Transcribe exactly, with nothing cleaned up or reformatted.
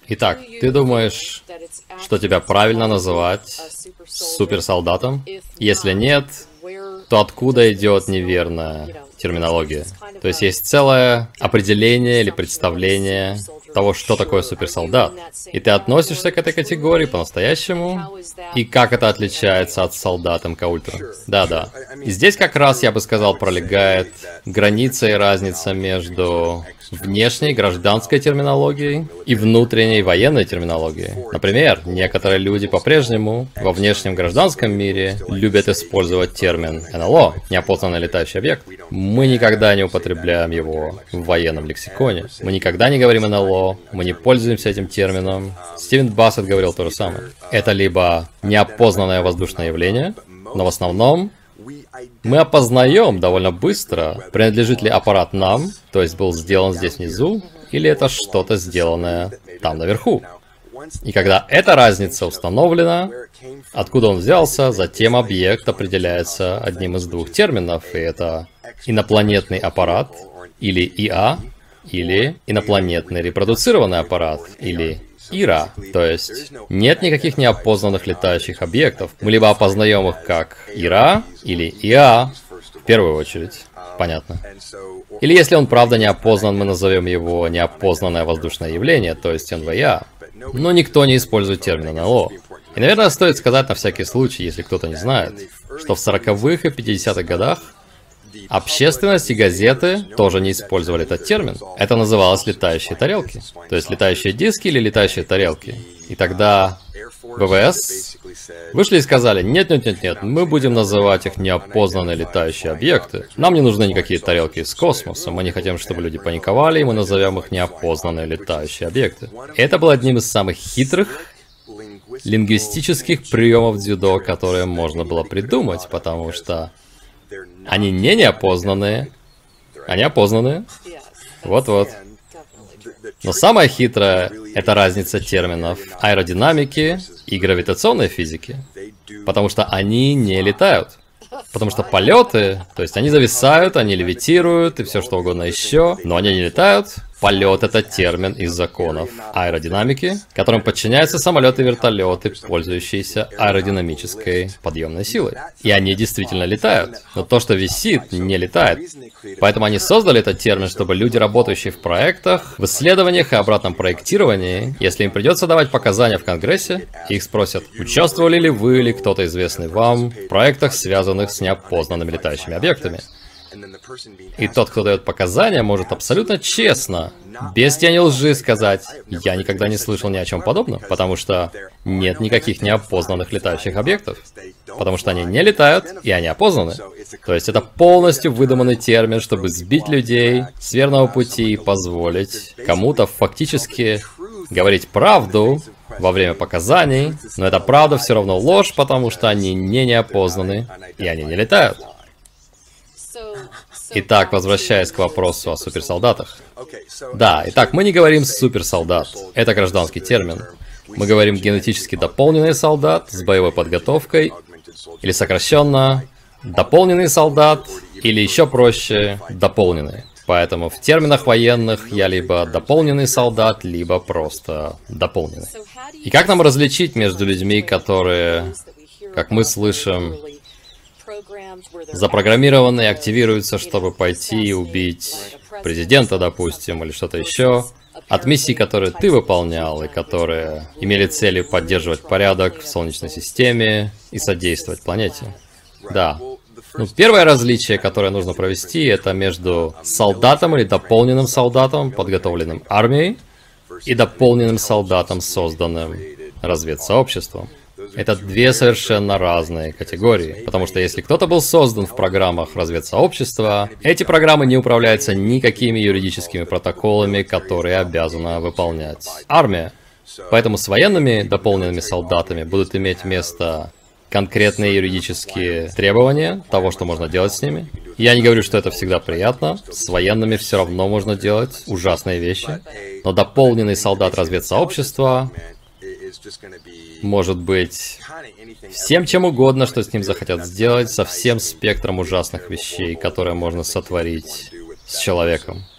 Итак, ты думаешь, что тебя правильно называть суперсолдатом? Если нет, то откуда идет неверная терминология? То есть есть целое определение или представление того, что такое суперсолдат. И ты относишься к этой категории по-настоящему? И как это отличается от солдат эм ка Ультра? Да-да. И здесь как раз, я бы сказал, пролегает граница и разница между внешней гражданской терминологией и внутренней военной терминологией. Например, некоторые люди по-прежнему во внешнем гражданском мире любят использовать термин эн эл о, неопознанный летающий объект. Мы никогда не употребляем его в военном лексиконе. Мы никогда не говорим эн эл о, мы не пользуемся этим термином. Стивен Бассет говорил то же самое. Это либо неопознанное воздушное явление, но в основном мы опознаем довольно быстро, принадлежит ли аппарат нам, то есть был сделан здесь внизу, или это что-то сделанное там наверху. И когда эта разница установлена, откуда он взялся, затем объект определяется одним из двух терминов, и это инопланетный аппарат, или и а, или инопланетный репродуцированный аппарат, или ай эр а. То есть нет никаких неопознанных летающих объектов. Мы либо опознаем их как ай эр а или и а в первую очередь. Понятно. Или если он правда неопознан, мы назовем его неопознанное воздушное явление, то есть эн вэ а. Но никто не использует термин эн эл о. И, наверное, стоит сказать на всякий случай, если кто-то не знает, что в сороковых и пятидесятых годах общественность и газеты тоже не использовали этот термин. Это называлось летающие тарелки. То есть летающие диски или летающие тарелки. И тогда вэ вэ эс вышли и сказали: нет-нет-нет-нет, мы будем называть их неопознанные летающие объекты. Нам не нужны никакие тарелки из космоса. Мы не хотим, чтобы люди паниковали, и мы назовем их неопознанные летающие объекты. И это был одним из самых хитрых лингвистических приемов дзюдо, которые можно было придумать, потому что они не неопознанные, они опознанные. Вот-вот. Но самое хитрое — это разница терминов аэродинамики и гравитационной физики. Потому что они не летают. Потому что полеты, то есть они зависают, они левитируют и все что угодно еще, но они не летают. Полет — это термин из законов аэродинамики, которым подчиняются самолеты и вертолеты, пользующиеся аэродинамической подъемной силой. И они действительно летают. Но то, что висит, не летает. Поэтому они создали этот термин, чтобы люди, работающие в проектах, в исследованиях и обратном проектировании, если им придется давать показания в Конгрессе, их спросят: участвовали ли вы или кто-то известный вам в проектах, связанных с неопознанными летающими объектами? И тот, кто дает показания, может абсолютно честно, без тени лжи сказать: я никогда не слышал ни о чем подобном, потому что нет никаких неопознанных летающих объектов. Потому что они не летают, и они опознаны. То есть это полностью выдуманный термин, чтобы сбить людей с верного пути и позволить кому-то фактически говорить правду во время показаний, но эта правда все равно ложь, потому что они не неопознаны, и они не летают. Итак, возвращаясь к вопросу о суперсолдатах. Да, итак, мы не говорим суперсолдат. Это гражданский термин. Мы говорим генетически дополненный солдат с боевой подготовкой, или сокращенно дополненный солдат, или еще проще дополненный. Поэтому в терминах военных я либо дополненный солдат, либо просто дополненный. И как нам различить между людьми, которые, как мы слышим, запрограммированные, активируются, чтобы пойти и убить президента, допустим, или что-то еще, от миссий, которые ты выполнял, и которые имели целью поддерживать порядок в Солнечной системе и содействовать планете? Да. Ну, первое различие, которое нужно провести, это между солдатом или дополненным солдатом, подготовленным армией, и дополненным солдатом, созданным разведсообществом. Это две совершенно разные категории, потому что если кто-то был создан в программах разведсообщества, эти программы не управляются никакими юридическими протоколами, которые обязана выполнять армия. Поэтому с военными дополненными солдатами будут иметь место конкретные юридические требования того, что можно делать с ними. Я не говорю, что это всегда приятно. С военными все равно можно делать ужасные вещи. Но дополненный солдат разведсообщества может быть всем чем угодно, что с ним захотят сделать, со всем спектром ужасных вещей, которые можно сотворить с человеком.